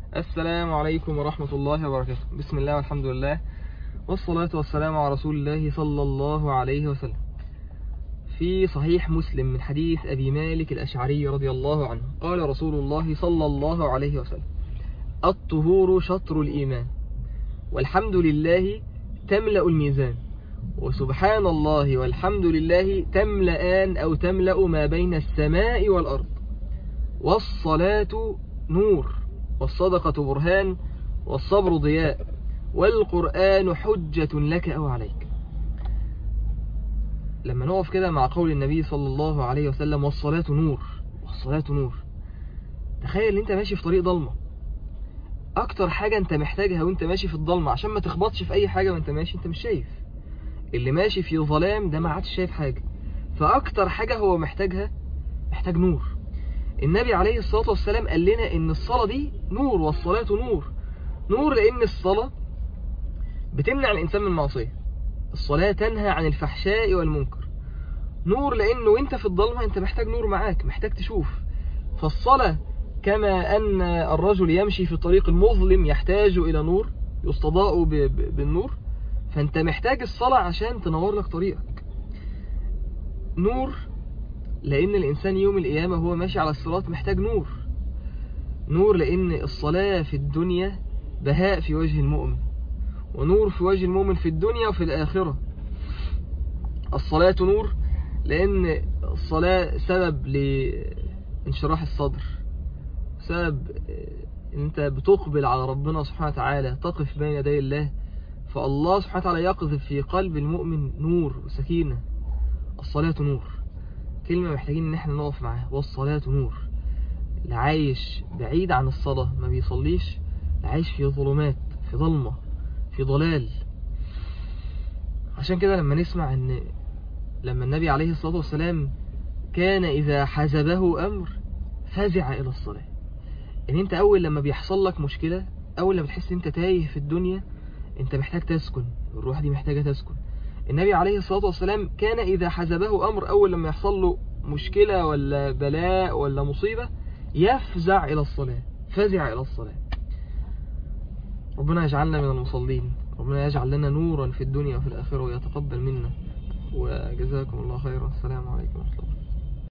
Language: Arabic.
السلام عليكم ورحمة الله وبركاته. بسم الله والحمد لله والصلاة والسلام على رسول الله صلى الله عليه وسلم. في صحيح مسلم من حديث أبي مالك الأشعري رضي الله عنه قال رسول الله صلى الله عليه وسلم: الطهور شطر الإيمان، والحمد لله تملأ الميزان، وسبحان الله والحمد لله تملأان أو تملأ ما بين السماء والأرض، والصلاة نور، والصدقة برهان، والصبر ضياء، والقرآن حجة لك أو عليك. لما نقف كده مع قول النبي صلى الله عليه وسلم والصلاة نور، والصلاة نور، تخيل انت ماشي في طريق ضلمة. اكتر حاجة انت محتاجها وانت ماشي في الضلمة عشان ما تخبطش في اي حاجة وانت ماشي، انت مش شايف. اللي ماشي في ظلام ده ما عادش شايف حاجة، فاكتر حاجة هو محتاجها، محتاج نور. النبي عليه الصلاة والسلام قال لنا ان الصلاة دي نور، والصلاة نور. نور لان الصلاة بتمنع الانسان من المعصية، الصلاة تنهى عن الفحشاء والمنكر. نور لانه انت في الضلمة انت محتاج نور معاك، محتاج تشوف. فالصلاة كما ان الرجل يمشي في الطريق المظلم يحتاج الى نور يستضاء بالنور، فانت محتاج الصلاة عشان تنور لك طريقك. نور لان الانسان يوم القيامة هو ماشي على الصراط محتاج نور. نور لان الصلاة في الدنيا بهاء في وجه المؤمن، ونور في وجه المؤمن في الدنيا وفي الآخرة. الصلاة نور لأن الصلاة سبب لانشراح الصدر، سبب ان انت بتقبل على ربنا سبحانه وتعالى، تقف بين يدي الله، فالله سبحانه وتعالى يقذف في قلب المؤمن نور وسكينة. الصلاة نور، كلمة محتاجين ان احنا نقف معاها، والصلاة نور. اللي عايش بعيد عن الصلاة ما بيصليش، اللي عايش في ظلمات، في ظلمة، في ضلال. عشان كده لما نسمع ان لما النبي عليه الصلاة والسلام كان إذا حزبه أمر فزع إلى الصلاة، ان انت اول لما بيحصل لك مشكلة، اول لما بتحس انت تايه في الدنيا، انت محتاج تسكن، الروح دي محتاجة تسكن. النبي عليه الصلاة والسلام كان إذا حزبه أمر، أول لما يحصل له مشكلة ولا بلاء ولا مصيبة يفزع إلى الصلاة، فزع إلى الصلاة. ربنا يجعلنا من المصلين، ربنا يجعل لنا نورا في الدنيا وفي الآخرة، ويتقبل منا، وجزاكم الله خيرا. السلام عليكم ورحمة الله.